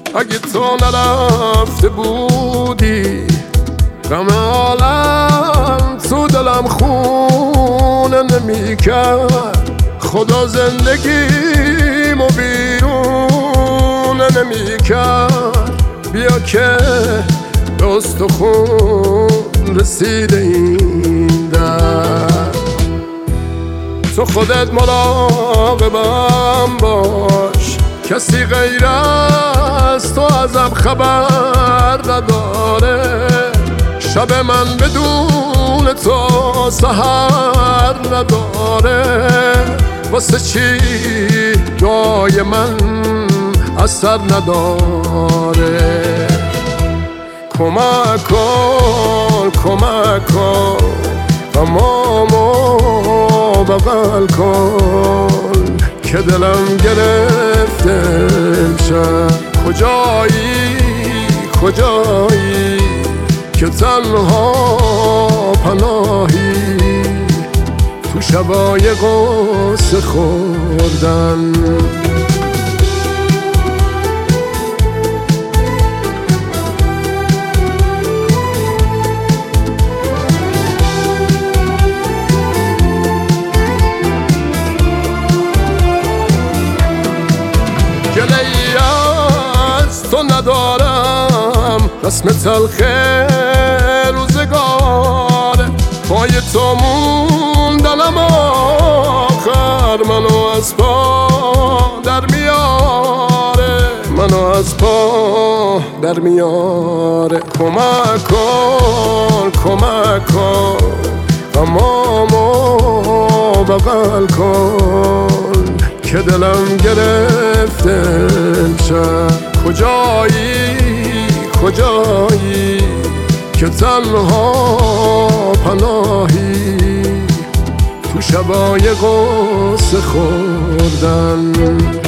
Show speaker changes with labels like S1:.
S1: اگه تو نرفته بودی غم عالم تو دلم خونه نمی کرد. خدا زندگیمو بیرونه نمی کرد. بیا که دست و خون رسیده این در. تو خودت مراقبم باش، کسی غیر از تو ازم خبر نداره. شب من بدون تو سحر نداره. واسه چی دعای من اثر نداره؟ کمک کن کمک کن غمامو بغل کن که دلم گرفته امشب. کجایی که تنها پناهی تو شبای قصه خوردن. گله‌ای از تو ندارم، رسم تلخ روزگاره. پای تو موندنم آخر منو از پا در میاره. منو از پا در میاره. کمک کن کمک کن غمامو بغل کن که دلم گرفته امشب. کجایی که تنها پناهی تو شبای قصه خوردن.